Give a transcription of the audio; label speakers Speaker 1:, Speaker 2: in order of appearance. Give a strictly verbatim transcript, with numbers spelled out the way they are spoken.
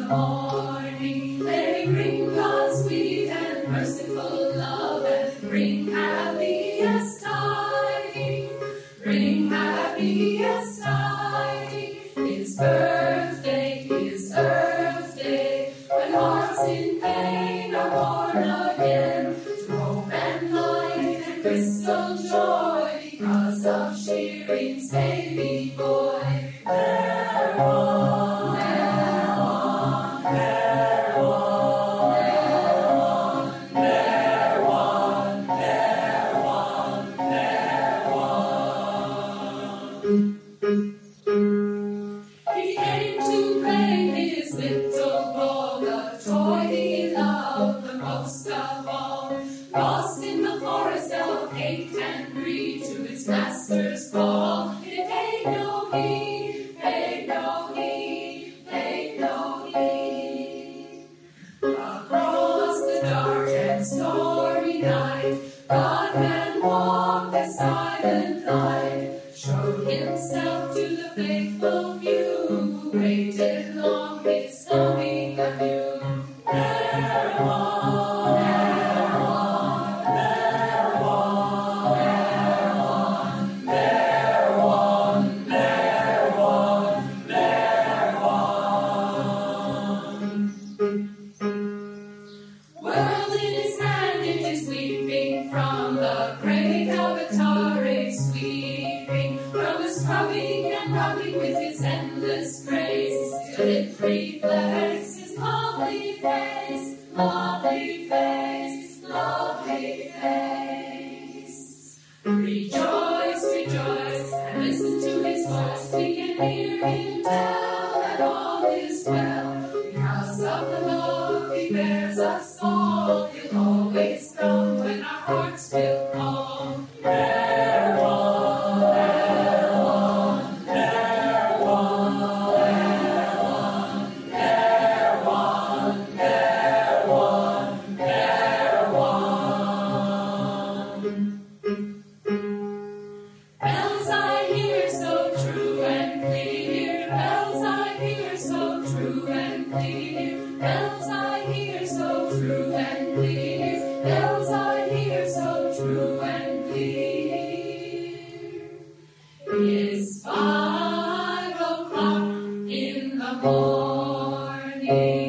Speaker 1: morning. They bring God's sweet and merciful love and bring happiest tidings. Bring happiest tidings. His birthday, His birthday, when hearts in pain are born again to hope and light and crystal joy because of Shirin's baby boy. There on, there on, there on, there on, there on, there on. He came to claim his little boy, the toy he loved the most of all. Lost in the forest of hate and greed to his master's call. It paid no heed, paid no heed, paid no heed. Across the dark and stormy night, God-man walked a silent light, showed himself to the faithful few who waited long his coming anew. There on, there on, there on, there on, there on, there on, there on. World in his hand, it is weeping from the great Avatare, sweeping from the scrubbing and rubbing with his endless praise, till it reflects his lovely face, lovely face, lovely face. Rejoice, rejoice, and listen to his voice. We can hear him tell that all is well, because of the love he bears us all. He'll always come when our hearts will call. There on, there on, there on, there on, there on, there on, there on. Bells I hear so true and clear, bells I hear so true and clear, bells I hear so true and clear, bells I hear so true and clear. It's five o'clock in the morning.